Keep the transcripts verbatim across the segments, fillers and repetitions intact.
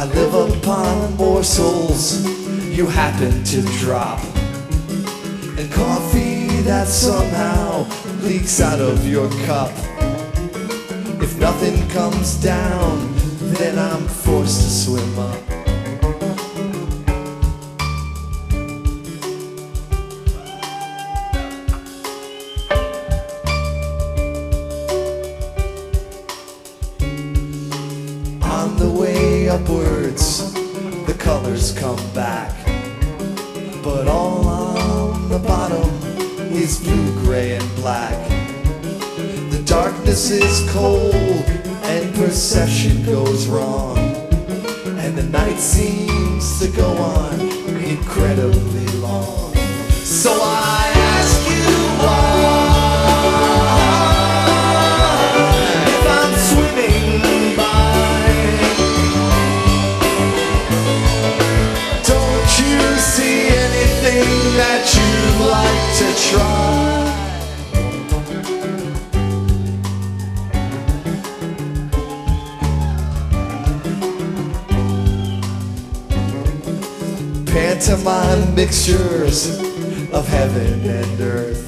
I live upon morsels you happen to drop, and coffee that somehow leaks out of your cup. If nothing comes down, then I'm forced to swim up. On the way upwards, the colors come back, but all on the bottom is blue, gray, and black. The darkness is cold and perception goes wrong, and the night seems to go on incredibly long. So I ask you why, if I'm swimming by, don't you see anything that you'd like to try? Pantomime mixtures of heaven and earth,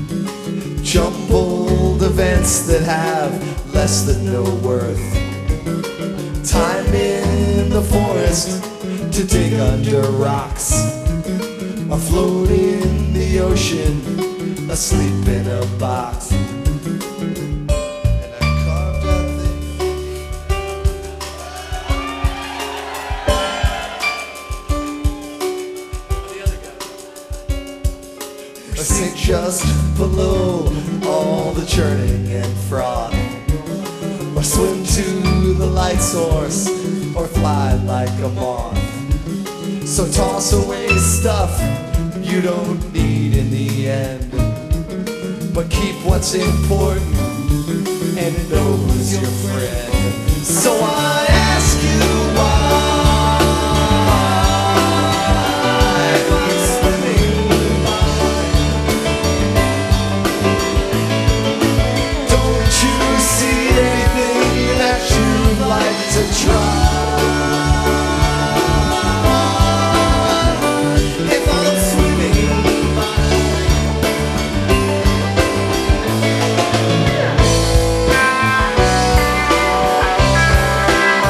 jumbled events that have less than no worth. Time in the forest to dig under rocks, afloat in the ocean, asleep in a box. I sink just below all the churning and froth, or swim to the light source, or fly like a moth. So toss away stuff you don't need in the end, but keep what's important and know who's your friend. So I ask you why. To try. If I'm swimming by.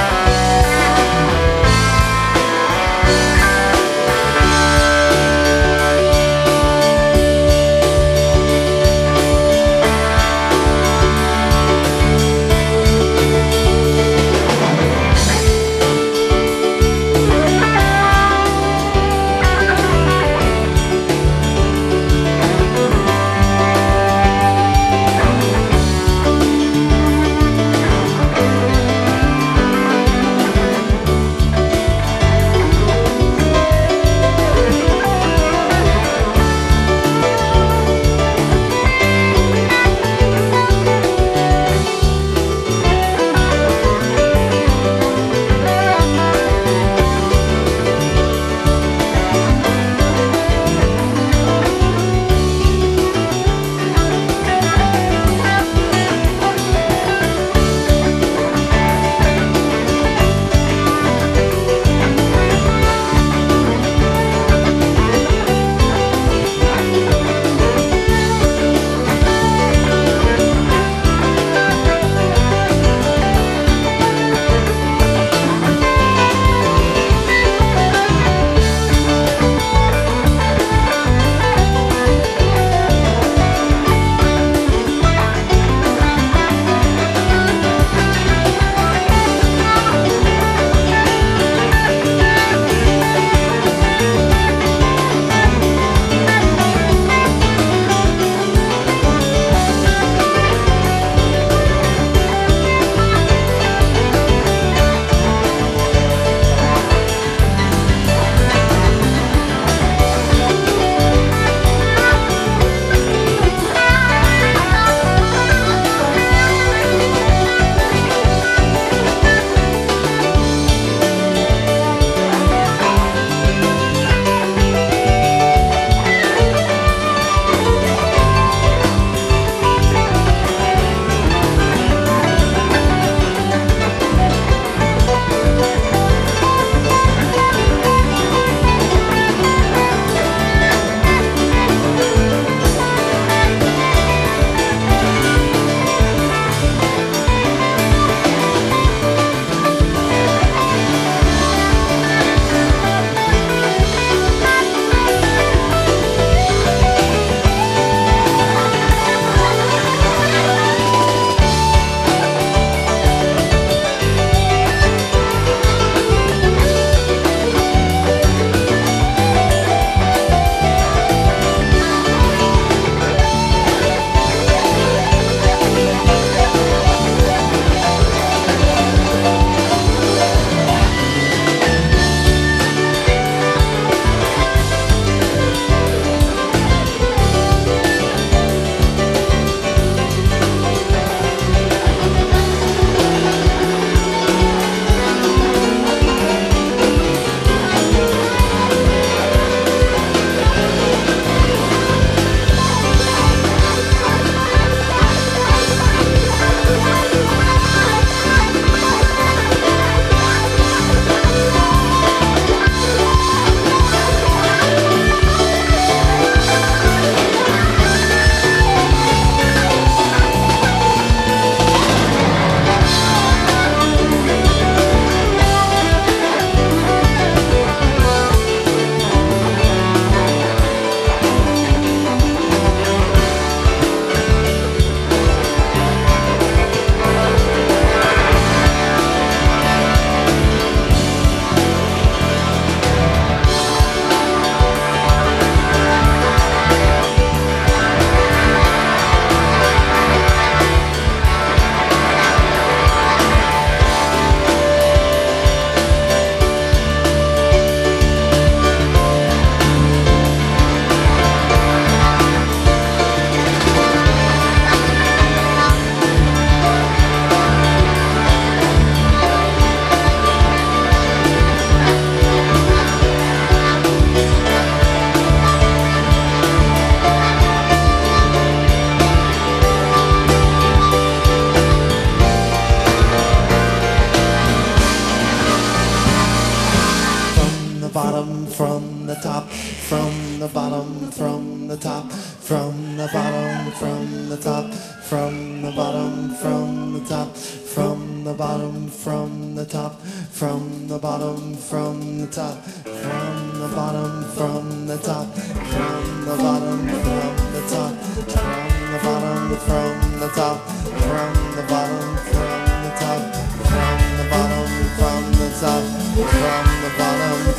bottom, from the top, from the bottom, from the top, from the bottom, from the top, from the bottom, from the top, from the bottom, from the top, from the bottom, from the top, from the bottom, from the top, from the bottom, from the top, from the bottom, from the top, from the bottom, from the top, from the bottom.